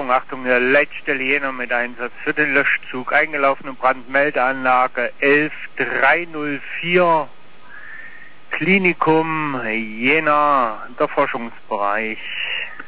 Achtung, der Leitstelle Jena mit Einsatz für den Löschzug. Eingelaufene Brandmeldeanlage 11304, Klinikum Jena, der Forschungsbereich.